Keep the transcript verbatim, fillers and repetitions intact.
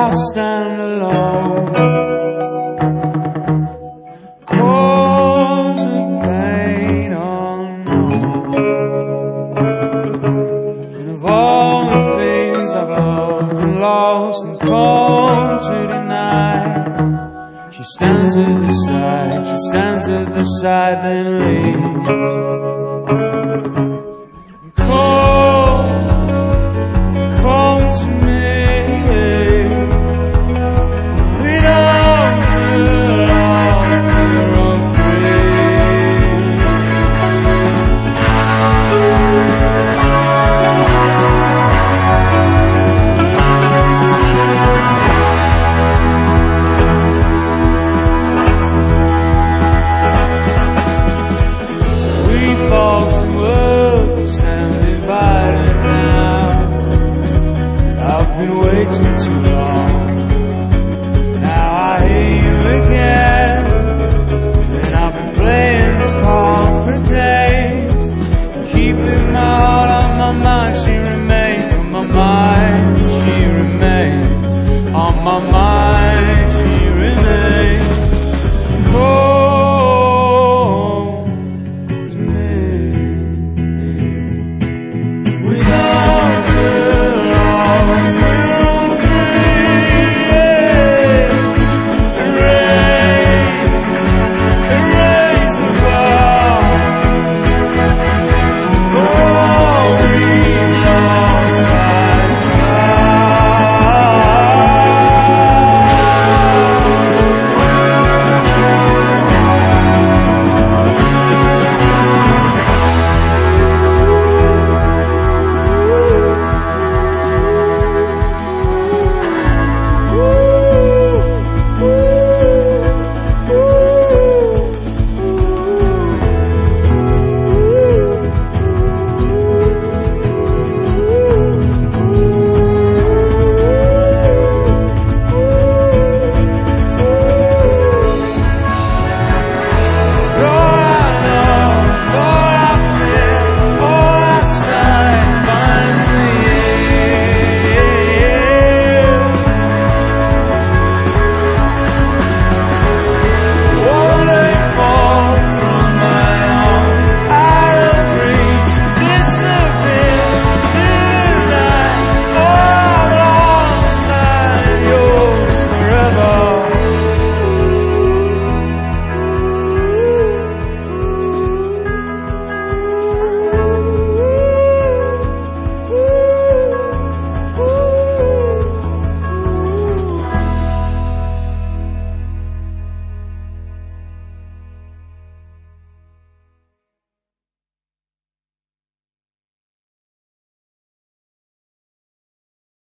I stand alone. Cause of pain unknown. And of all the things I've loved and lost and come to deny, she stands at the side, she stands at the side, then leaves. Come, come to me, with arms that are waiting to